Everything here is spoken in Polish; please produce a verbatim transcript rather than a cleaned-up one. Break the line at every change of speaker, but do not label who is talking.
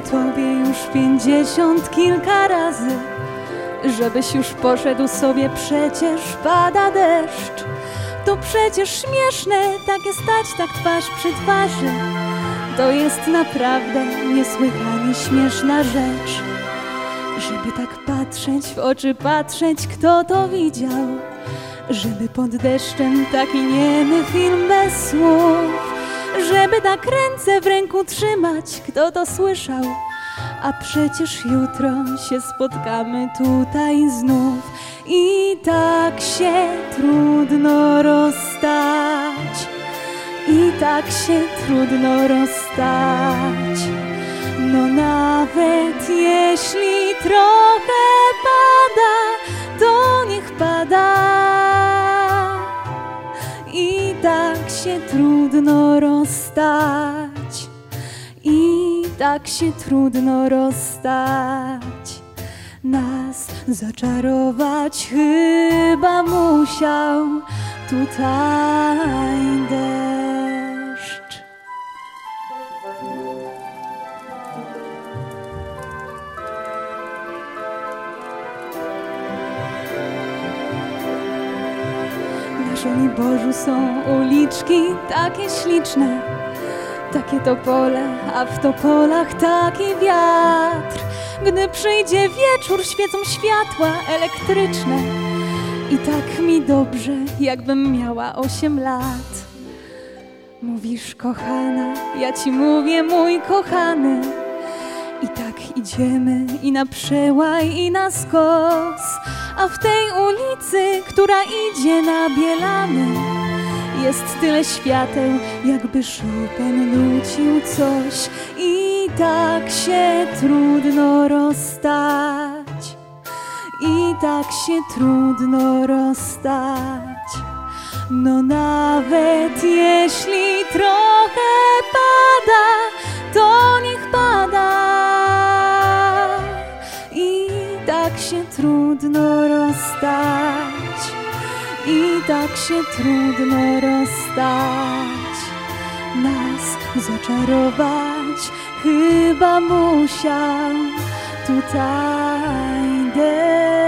tobie już pięćdziesiąt kilka razy, żebyś już poszedł sobie, przecież pada deszcz. To przecież śmieszne, takie stać tak twarz przy twarzy. To jest naprawdę niesłychanie śmieszna rzecz, żeby tak patrzeć w oczy, patrzeć, kto to widział. Żeby pod deszczem taki niemy film bez słów, żeby tak ręce w ręku trzymać, kto to słyszał. A przecież jutro się spotkamy tutaj znów i tak się trudno rozstać, i tak się trudno rozstać. No nawet jeśli trochę pada, to niech pada. I tak się trudno rozstać, i tak się trudno rozstać. Nas zaczarować chyba musiał tutaj deszcz. Na Żoliborzu są uliczki takie śliczne, takie topole, a w topolach taki wiatr. Gdy przyjdzie wieczór, świecą światła elektryczne i tak mi dobrze, jakbym miała osiem lat. Mówisz, kochana, ja ci mówię, mój kochany. I tak idziemy i na przełaj, i na skos, a w tej ulicy, która idzie na Bielany, jest tyle świateł, jakby Chopin nucił coś. I tak się trudno rozstać, i tak się trudno rozstać. No nawet jeśli trochę pada, to niech pada. I tak się trudno rozstać, i tak się trudno rozstać. Nas zaczarować chyba musiał tutaj deszcz.